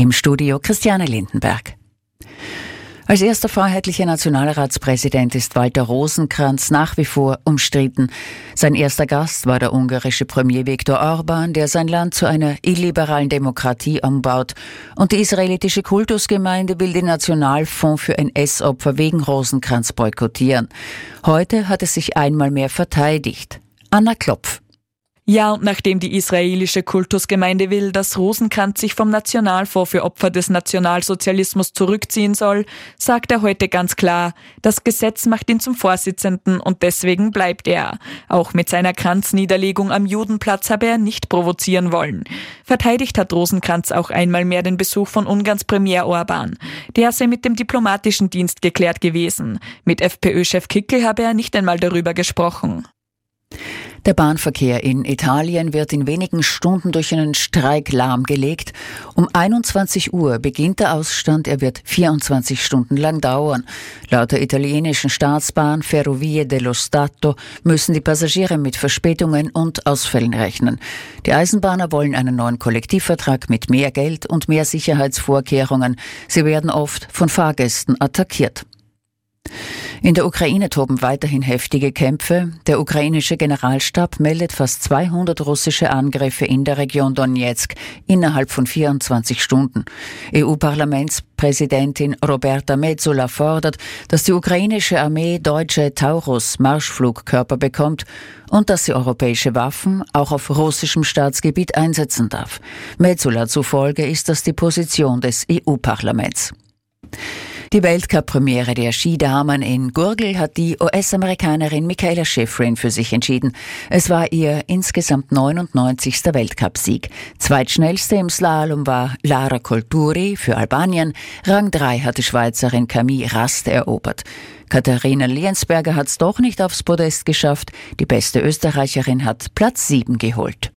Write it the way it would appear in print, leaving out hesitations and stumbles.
Im Studio Christiane Lindenberg. Als erster freiheitlicher Nationalratspräsident ist Walter Rosenkranz nach wie vor umstritten. Sein erster Gast war der ungarische Premier Viktor Orbán, der sein Land zu einer illiberalen Demokratie umbaut. Und die israelitische Kultusgemeinde will den Nationalfonds für NS-Opfer wegen Rosenkranz boykottieren. Heute hat es sich einmal mehr verteidigt. Anna Klopf. Ja, und nachdem die israelische Kultusgemeinde will, dass Rosenkranz sich vom Nationalfonds für Opfer des Nationalsozialismus zurückziehen soll, sagt er heute ganz klar, das Gesetz macht ihn zum Vorsitzenden und deswegen bleibt er. Auch mit seiner Kranzniederlegung am Judenplatz habe er nicht provozieren wollen. Verteidigt hat Rosenkranz auch einmal mehr den Besuch von Ungarns Premier Orbán. Der sei mit dem diplomatischen Dienst geklärt gewesen. Mit FPÖ-Chef Kickl habe er nicht einmal darüber gesprochen. Der Bahnverkehr in Italien wird in wenigen Stunden durch einen Streik lahmgelegt. Um 21 Uhr beginnt der Ausstand, er wird 24 Stunden lang dauern. Laut der italienischen Staatsbahn Ferrovie dello Stato müssen die Passagiere mit Verspätungen und Ausfällen rechnen. Die Eisenbahner wollen einen neuen Kollektivvertrag mit mehr Geld und mehr Sicherheitsvorkehrungen. Sie werden oft von Fahrgästen attackiert. In der Ukraine toben weiterhin heftige Kämpfe. Der ukrainische Generalstab meldet fast 200 russische Angriffe in der Region Donetsk innerhalb von 24 Stunden. EU-Parlamentspräsidentin Roberta Metsola fordert, dass die ukrainische Armee deutsche Taurus-Marschflugkörper bekommt und dass sie europäische Waffen auch auf russischem Staatsgebiet einsetzen darf. Metsola zufolge ist das die Position des EU-Parlaments. Die Weltcup-Premiere der Skidamen in Gurgel hat die US-Amerikanerin Mikaela Shiffrin für sich entschieden. Es war ihr insgesamt 99. Weltcupsieg. Zweitschnellste im Slalom war Lara Colturi für Albanien. Rang 3 hat die Schweizerin Camille Rast erobert. Katharina Liensberger hat es doch nicht aufs Podest geschafft. Die beste Österreicherin hat Platz 7 geholt.